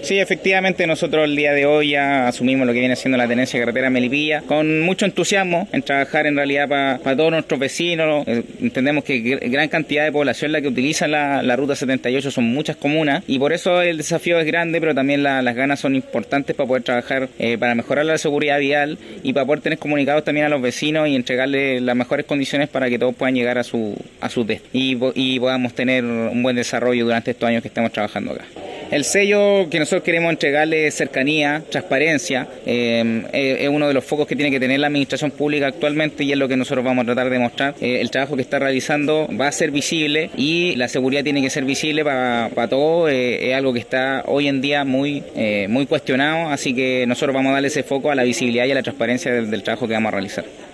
Sí, efectivamente nosotros el día de hoy ya asumimos lo que viene siendo la tenencia de carretera Melipilla con mucho entusiasmo en trabajar en realidad para todos nuestros vecinos. Entendemos que gran cantidad de población la que utiliza la ruta 78 son muchas comunas y por eso el desafío es grande, pero también las ganas son importantes para poder trabajar para mejorar la seguridad vial y para poder tener comunicados también a los vecinos y entregarles las mejores condiciones para que todos puedan llegar a su destino y podamos tener un buen desarrollo durante estos años que estamos trabajando acá. El sello que nosotros queremos entregarle es cercanía, transparencia, es uno de los focos que tiene que tener la administración pública actualmente y es lo que nosotros vamos a tratar de mostrar. El trabajo que está realizando va a ser visible y la seguridad tiene que ser visible para todos, es algo que está hoy en día muy cuestionado, así que nosotros vamos a darle ese foco a la visibilidad y a la transparencia del trabajo que vamos a realizar.